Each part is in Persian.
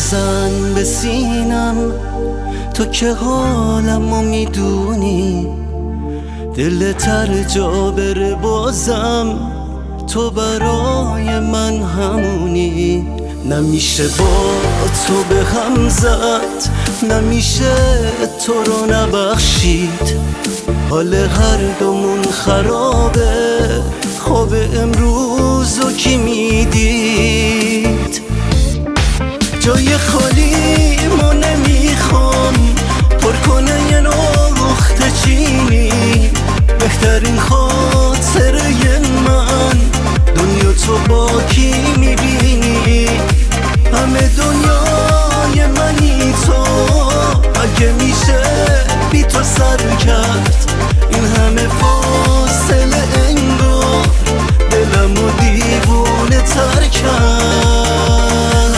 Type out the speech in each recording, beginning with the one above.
نزن به سینم، تو که حالمو میدونی، دلت هر جا بره بازم تو برای من همونی. نمیشه با تو به هم زد، نمیشه تو رو نبخشید، حال هر دومون خرابه، خواب امروزو کی میدید؟ جای خالی ما نمیخوام پر کنه یه نقطه چینی، بهترین خاطره من دنیا تو با کی میبینی؟ همه دنیای منی تو، اگه میشه بی تو سر کرد این همه فاصله، انگار دلمو دیوونه تر کرد.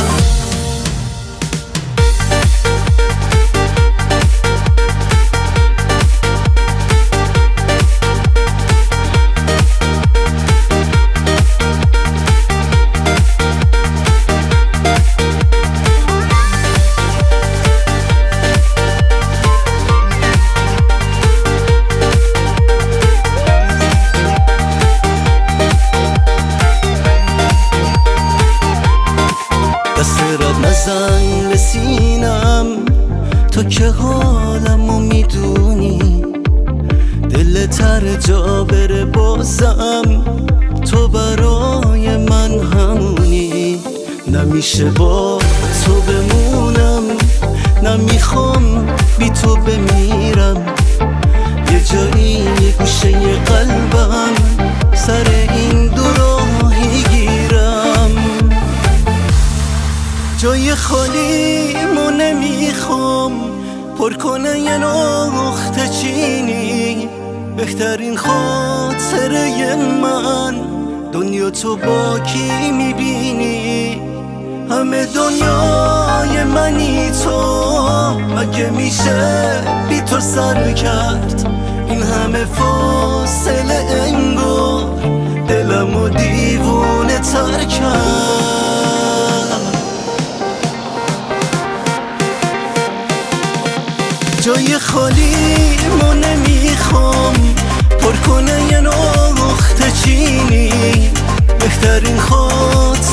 دستت نزن به سینم، تو که حالمو میدونی، دلت هر جا بره بازم تو برای من همونی. نمیشه با تو بمونم، نمیخوام بی تو بمیرم، یه جایی یه گوشه یه قلبم سر این دو راهی گیرم. جای خالی ما نمیخوام پر کنه یه نقطه چینی، بهترین خاطره من دنیا تو با کی میبینی؟ همه دنیای منی تو، اگه میشه بی تو سر کرد این همه فاصله، انگار دلمو دیوونه تر کرد. جای خالی ما نمیخوام پر کنه یه نقطه چینی، بهترین خاطره